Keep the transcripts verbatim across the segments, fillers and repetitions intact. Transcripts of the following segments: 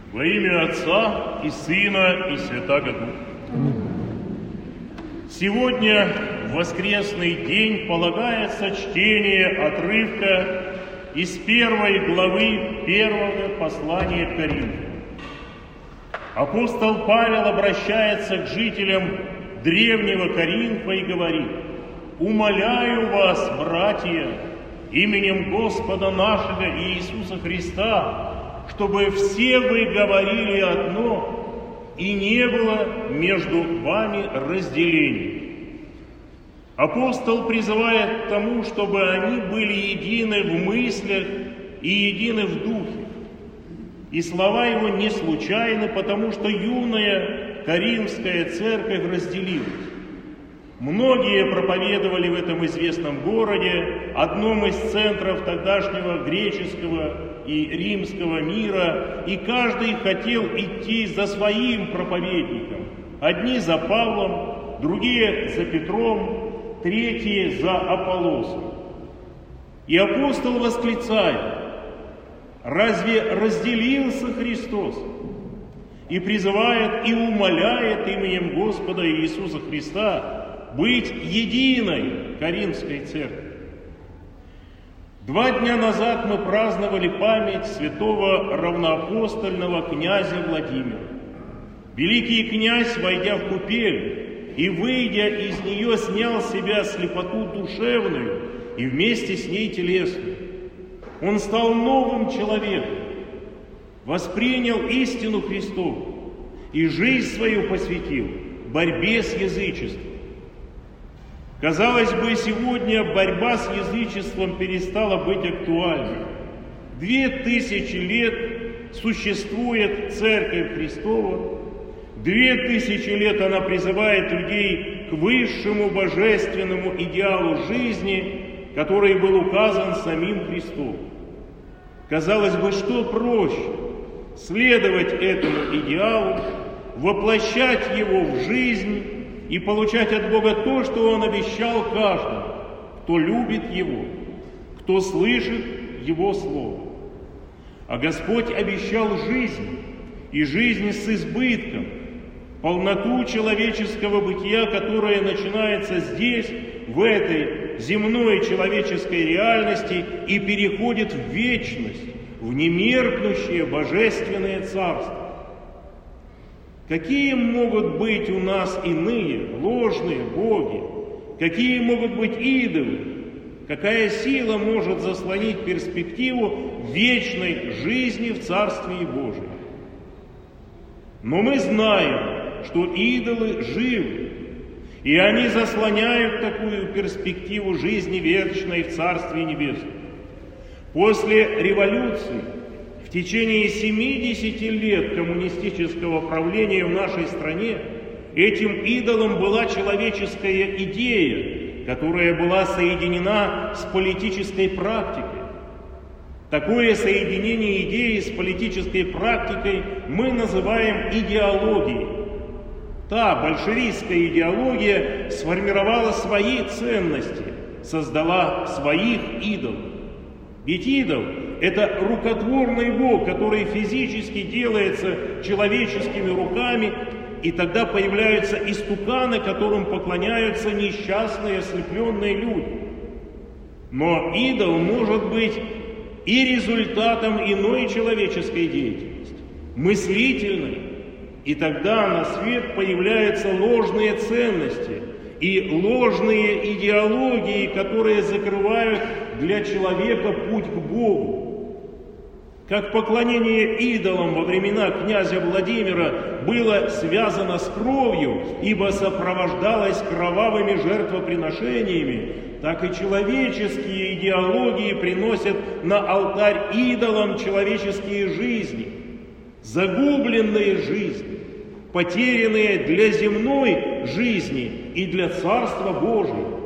Во имя Отца и Сына и Святаго Духа. Сегодня, в воскресный день, полагается чтение отрывка из первой главы первого послания к Коринфянам. Апостол Павел обращается к жителям древнего Коринфа и говорит: «Умоляю вас, братья, именем Господа нашего Иисуса Христа, чтобы все вы говорили одно, и не было между вами разделений». Апостол призывает к тому, чтобы они были едины в мыслях и едины в духе. И слова его не случайны, потому что юная Коринфская церковь разделилась. Многие проповедовали в этом известном городе, одном из центров тогдашнего греческого и римского мира, и каждый хотел идти за своим проповедником. Одни за Павлом, другие за Петром, третьи за Аполлосом. И апостол восклицает: «Разве разделился Христос?» И призывает и умоляет именем Господа Иисуса Христа быть единой Коринфской церкви. Два дня назад мы праздновали память святого равноапостольного князя Владимира. Великий князь, войдя в купель и выйдя из нее, снял с себя слепоту душевную и вместе с ней телесную. Он стал новым человеком, воспринял истину Христову и жизнь свою посвятил борьбе с язычеством. Казалось бы, сегодня борьба с язычеством перестала быть актуальной. Две тысячи лет существует Церковь Христова, две тысячи лет она призывает людей к высшему божественному идеалу жизни, который был указан самим Христом. Казалось бы, что проще – следовать этому идеалу, воплощать его в жизнь и получать от Бога то, что Он обещал каждому, кто любит Его, кто слышит Его Слово. А Господь обещал жизнь, и жизнь с избытком, полноту человеческого бытия, которое начинается здесь, в этой земной человеческой реальности, и переходит в вечность, в немеркнущее божественное царство. Какие могут быть у нас иные, ложные боги? Какие могут быть идолы? Какая сила может заслонить перспективу вечной жизни в Царстве Божьем? Но мы знаем, что идолы живы, и они заслоняют такую перспективу жизни вечной в Царстве Небесном. После революции, в течение семидесяти лет коммунистического правления в нашей стране, этим идолом была человеческая идея, которая была соединена с политической практикой. Такое соединение идеи с политической практикой мы называем идеологией. Та большевистская идеология сформировала свои ценности, создала своих идолов. Ведь идол – это рукотворный Бог, который физически делается человеческими руками, и тогда появляются истуканы, которым поклоняются несчастные, ослепленные люди. Но идол может быть и результатом иной человеческой деятельности, мыслительной. И тогда на свет появляются ложные ценности и ложные идеологии, которые закрывают для человека путь к Богу. Как поклонение идолам во времена князя Владимира было связано с кровью, ибо сопровождалось кровавыми жертвоприношениями, так и человеческие идеологии приносят на алтарь идолам человеческие жизни, загубленные жизни, потерянные для земной жизни и для Царства Божьего.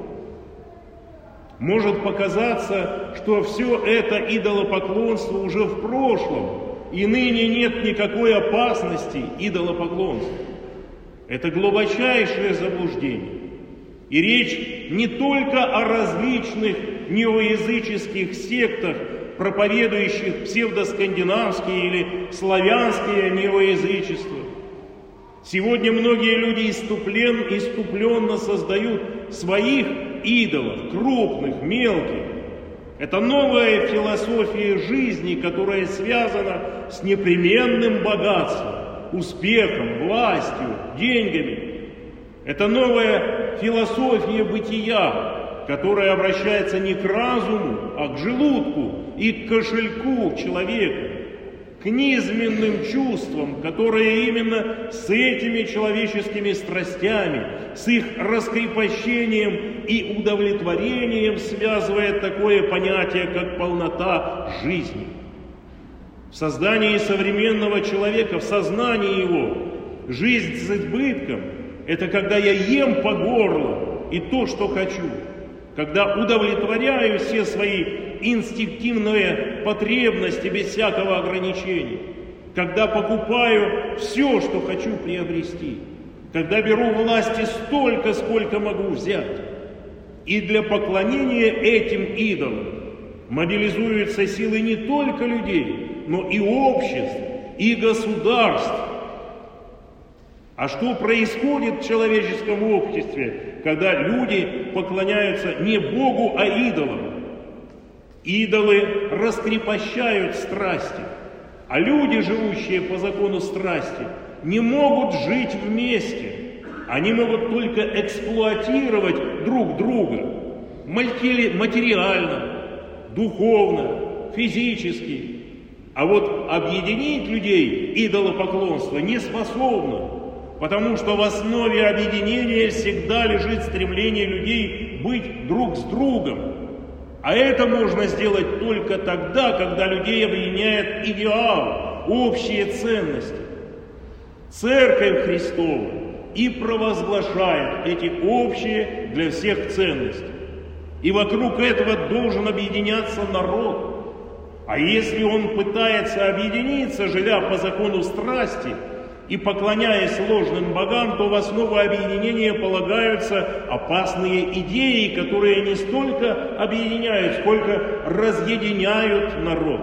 Может показаться, что все это идолопоклонство уже в прошлом, и ныне нет никакой опасности идолопоклонства. Это глубочайшее заблуждение. И речь не только о различных неоязыческих сектах, проповедующих псевдоскандинавские или славянские мироязычества. Сегодня многие люди иступлен, иступленно создают своих идолов, крупных, мелких. Это новая философия жизни, которая связана с непременным богатством, успехом, властью, деньгами. Это новая философия бытия, которая обращается не к разуму, а к желудку и к кошельку человека, к низменным чувствам, которые именно с этими человеческими страстями, с их раскрепощением и удовлетворением связывает такое понятие, как полнота жизни. В создании современного человека, в сознании его, жизнь с избытком – это когда я ем по горло и то, что хочу, когда удовлетворяю все свои инстинктивные потребности без всякого ограничения, когда покупаю все, что хочу приобрести, когда беру власти столько, сколько могу взять. И для поклонения этим идолам мобилизуются силы не только людей, но и обществ, и государств. А что происходит в человеческом обществе, когда люди поклоняются не Богу, а идолам? Идолы раскрепощают страсти, а люди, живущие по закону страсти, не могут жить вместе. Они могут только эксплуатировать друг друга материально, духовно, физически. А вот объединить людей идолопоклонство не способно, потому что в основе объединения всегда лежит стремление людей быть друг с другом. А это можно сделать только тогда, когда людей объединяет идеал, общие ценности. Церковь Христова и провозглашает эти общие для всех ценности. И вокруг этого должен объединяться народ. А если он пытается объединиться, живя по закону страсти и поклоняясь ложным богам, то в основу объединения полагаются опасные идеи, которые не столько объединяют, сколько разъединяют народ.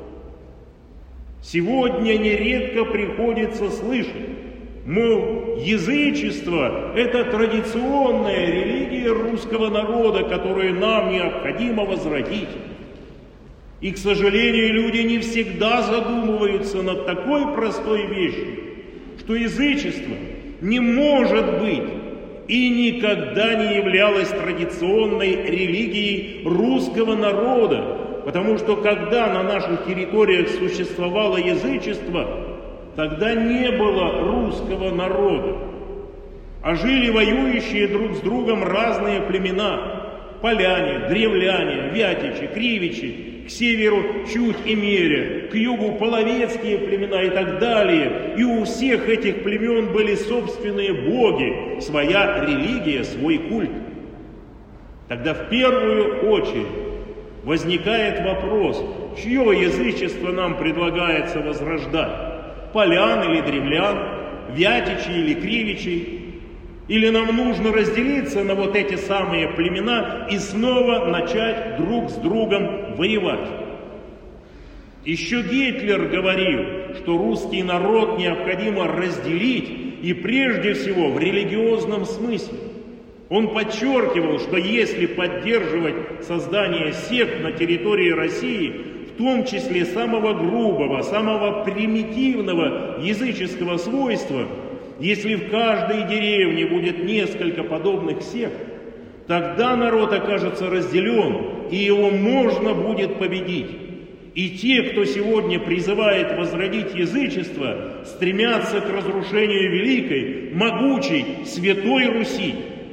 Сегодня нередко приходится слышать, мол, язычество – это традиционная религия русского народа, которую нам необходимо возродить. И, к сожалению, люди не всегда задумываются над такой простой вещью, что язычество не может быть и никогда не являлось традиционной религией русского народа, потому что когда на наших территориях существовало язычество, тогда не было русского народа, а жили воюющие друг с другом разные племена – поляне, древляне, вятичи, кривичи, к северу Чуть и Меря, к югу половецкие племена и так далее. И у всех этих племен были собственные боги, своя религия, свой культ. Тогда в первую очередь возникает вопрос, чье язычество нам предлагается возрождать? Полян или древлян, вятичей или кривичей? Или нам нужно разделиться на вот эти самые племена и снова начать друг с другом воевать? Еще Гитлер говорил, что русский народ необходимо разделить, и прежде всего в религиозном смысле. Он подчеркивал, что если поддерживать создание сект на территории России, в том числе самого грубого, самого примитивного языческого свойства, если в каждой деревне будет несколько подобных сект, тогда народ окажется разделен, и его можно будет победить. И те, кто сегодня призывает возродить язычество, стремятся к разрушению великой, могучей, святой Руси.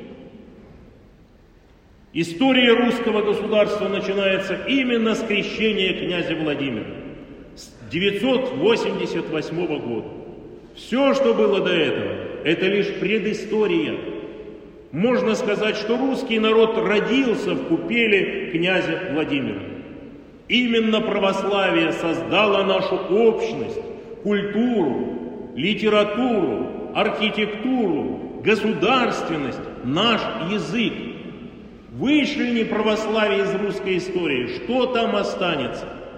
История русского государства начинается именно с крещения князя Владимира с девятьсот восемьдесят восьмого года. Все, что было до этого, это лишь предыстория. Можно сказать, что русский народ родился в купеле князя Владимира. Именно православие создало нашу общность, культуру, литературу, архитектуру, государственность, наш язык. Вышли ли православие из русской истории, что там останется?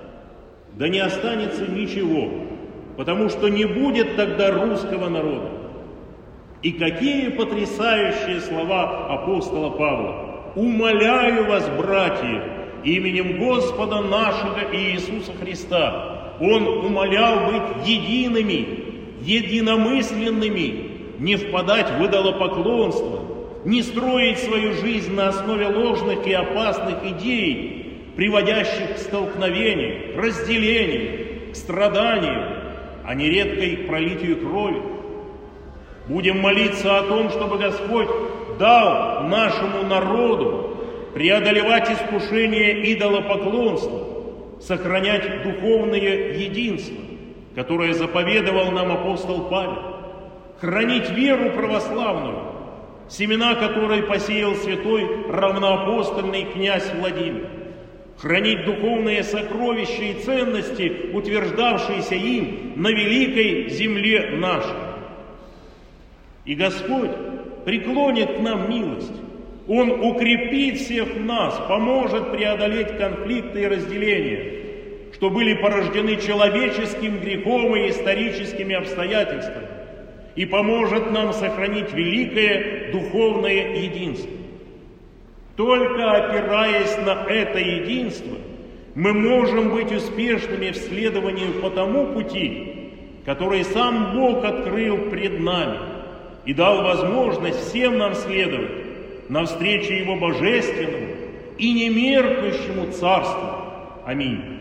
да не останется ничего, потому что не будет тогда русского народа. И какие потрясающие слова апостола Павла! «Умоляю вас, братья, именем Господа нашего Иисуса Христа». Он умолял быть едиными, единомысленными, не впадать в идолопоклонство, не строить свою жизнь на основе ложных и опасных идей, приводящих к столкновению, к разделению, к страданию, а нередко и к пролитию крови. Будем молиться о том, чтобы Господь дал нашему народу преодолевать искушение идолопоклонства, сохранять духовное единство, которое заповедовал нам апостол Павел, хранить веру православную, семена которой посеял святой равноапостольный князь Владимир, хранить духовные сокровища и ценности, утверждавшиеся им на великой земле нашей. И Господь преклонит к нам милость. Он укрепит всех нас, поможет преодолеть конфликты и разделения, что были порождены человеческим грехом и историческими обстоятельствами, и поможет нам сохранить великое духовное единство. Только опираясь на это единство, мы можем быть успешными в следовании по тому пути, который сам Бог открыл пред нами и дал возможность всем нам следовать навстречу Его божественному и немеркнущему Царству. Аминь.